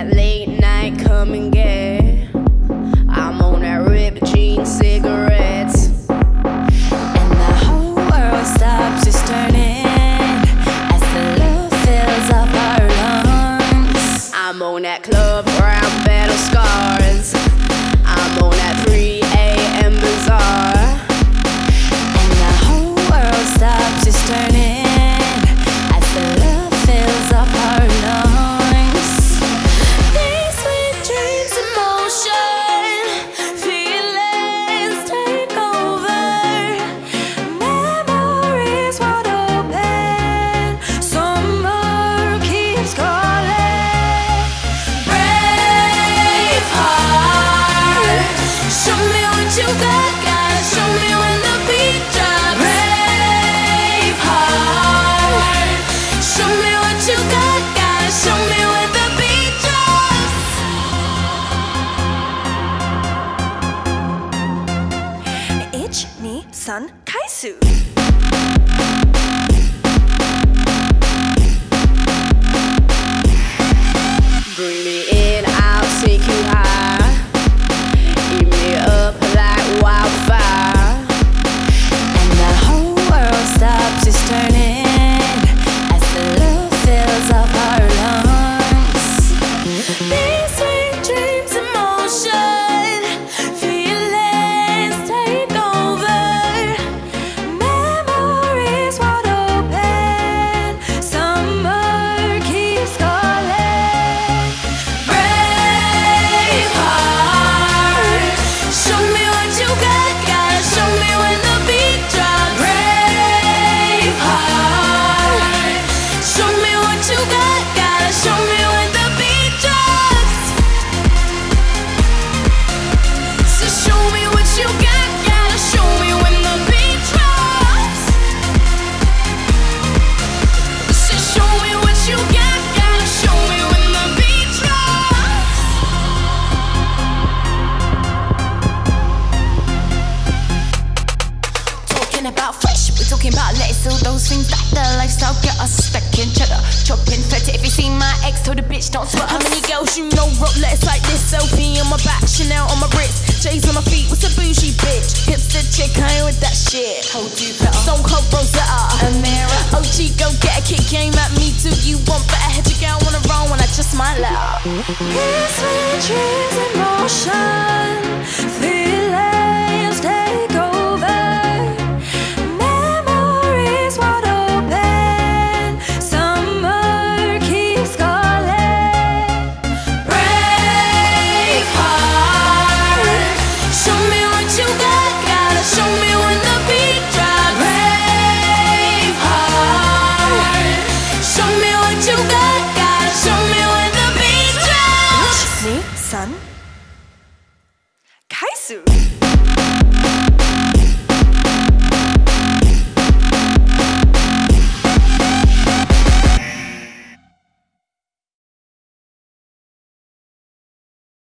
that late night come and get. I'm on that ripped jean cigarettes, and the whole world stops just turning as the love fills up our lungs. I'm on that club round battle scars. I'm on that 3 a.m. bazaar, and the whole world stops just turning as the love fills up our lungs. These sweet dreams in motion, feelings take over, memories wide open, summer keeps calling. Brave heart, show me what you got, show me when the beat drops. Brave heart, show me what you got, show me when the beat drops. Ich ni san kaisu. Bring me in, I'll take you high. Eat me up like wildfire, and the whole world stops just turning as the love fills up our lungs. These sweet dreams in motion, feelings take over, memories wide open, summer keeps calling. Brave heart, show me what you got, show me when the beat drops. Brave heart, show me what you got, show me when the beat drops. So show me what you got, show me when the beat drops. So show me what you got, show me when the beat drops. Talking about fresh, we're talking about lettuce, all those things that the lifestyle get us stacking cheddar, chopping feta. If you see my ex, told a bitch don't sweat. How many girls you know wrote letters like this? Selfie on my back, Chanel on my wrist, J's on my feet. What's a bougie bitch? Hipster chick, I ain't with that shit. Hold you better. Stone Cold Rosetta, Amira, OG, go get a kick game at me too. You want better head, your girl wanna roll when I just might let her. These sweet dreams in motion,